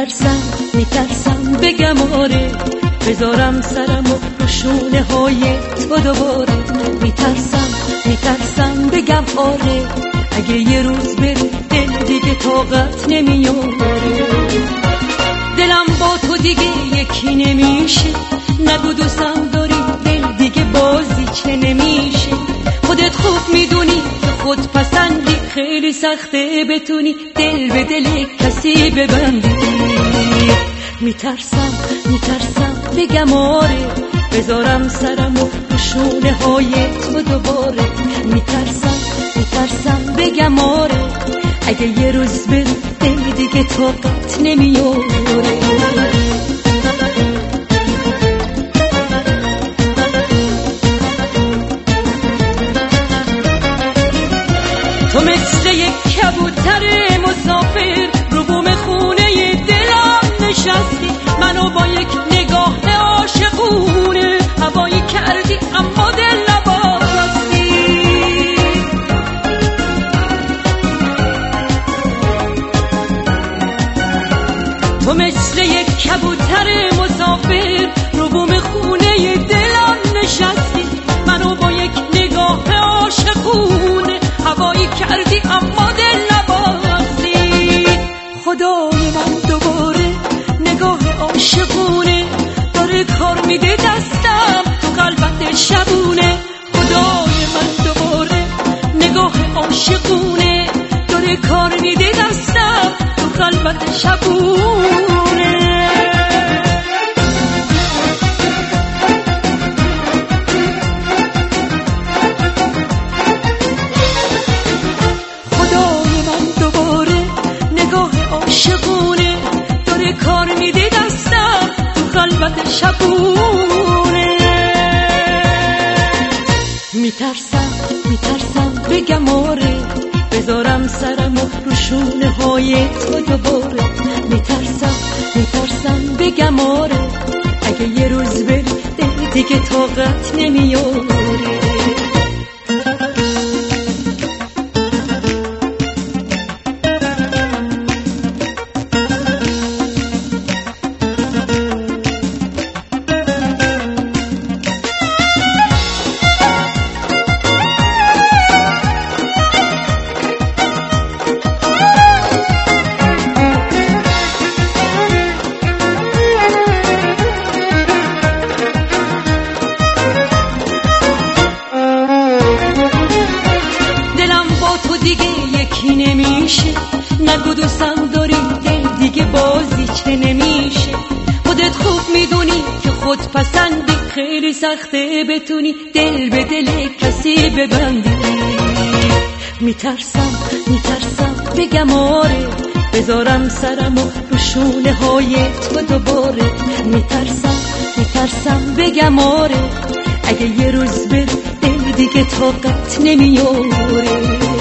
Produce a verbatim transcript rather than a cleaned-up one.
میترسم میترسم بگم آره، بذارم سرمو رو شونه های تو دوباره. میترسم میترسم بگم آره، اگه یه روز بری دل دیگه طاقت نمیاره. دلم با تو دیگه یکی نمیشه، نگو دوستم داری دل دیگه بازی چه نمیشه. خودت خوب میدونی که خود پسندی، خیلی سخته بتونی دل به دل کسی ببندی. میترسم میترسم بگم آره، بذارم سرمو رو شونه های تو دوباره. میترسم میترسم بگم آره، اگه یه روز بری دل دیگه طاقت نمیاره. تو مثل یک کبوتر مسافر رو بوم خونه دلم نشستی، منو با یک نگاه عاشقونه هوایی کردی اما دل نباستی. تو مثل یک کبوتر مسافر رو بوم خونه دلم نشستی، منو با یک نگاه عاشقونه هوایی کردی اما دل نباستی. خدای من دوباره نگاه عاشقونه داره کار میده دستم تو قلبت شبونه. خدای من دوباره نگاه عاشقونه داره کار میده دستم تو قلبت شبونه. عاشقونه داره کار میده دستم تو قلبت شبونه. میترسم میترسم بگم آره، بذارم سرمو رو شونه های تو دوباره. میترسم میترسم بگم آره، اگه یه روز بری دل دیگه طاقت نمیاره. دیگه یکی نمیشه، نگو دوستم داری دل دیگه بازی چه نمیشه. خودت خوب میدونی که خود پسندی، خیلی سخته بتونی دل به دل کسی ببندی. میترسم میترسم بگم آره، بذارم سرمو رو شونه های تو دوباره. میترسم میترسم بگم آره، اگه یه روز بری دل دیگه طاقت نمیاره.